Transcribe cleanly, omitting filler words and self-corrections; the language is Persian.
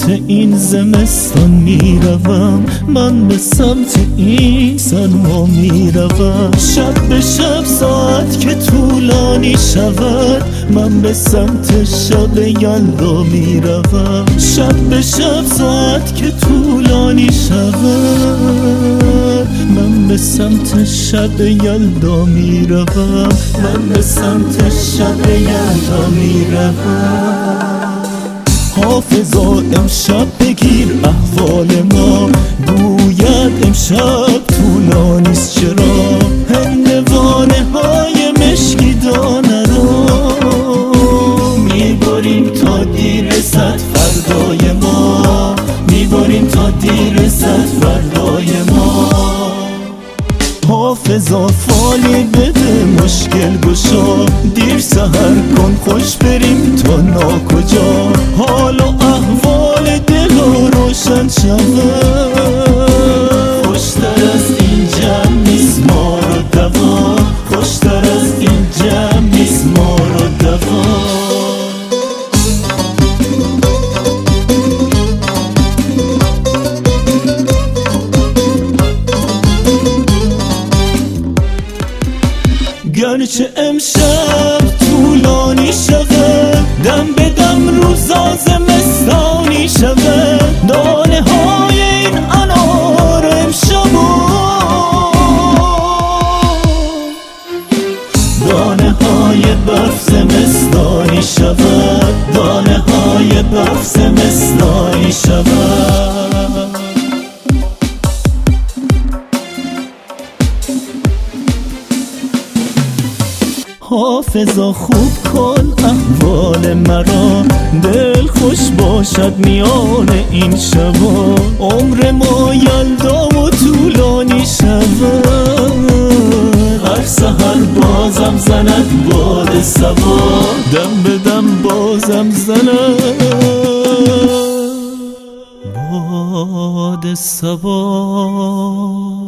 سمت این زمستان میروم، من به سمت این سرما میروم. شب به شب ساعت که طولانی شود، من به سمت شب یلدا میروم. شب به شب ساعت که طولانی شود، من به سمت شب یلدا میروم. من به سمت شب یلدا میروم. حافظا امشب بگیر احوال ما، گوید امشب طولانیست چرا. هندوانه های مشکی دانه رو میبریم تا دیر رسد فردای ما، میبریم تا دیر رسد فردای ما. حافظا فالی بده مشکل گشا، دیر سحر کن خوش بریم تا ناکجا. حال و احوال دل و روشن شود، خوشتر از این جمع نیست ما رو دوا، خوشتر از این جمع نیست ما رو دوا. گرچه امشب طولانی شود، دم به دم روزا زمستانی شود. دانه های این انار امشب، دانه های برف زمستانی شود، دانه های برف زمستانی شود. حافظا خوب کن احوال مرا، دل خوش باشد میان این شبا. عمر ما یلدا و طولانی شود، هر سحر بازم زند باد صبا، دم به دم بازم زند باد صبا.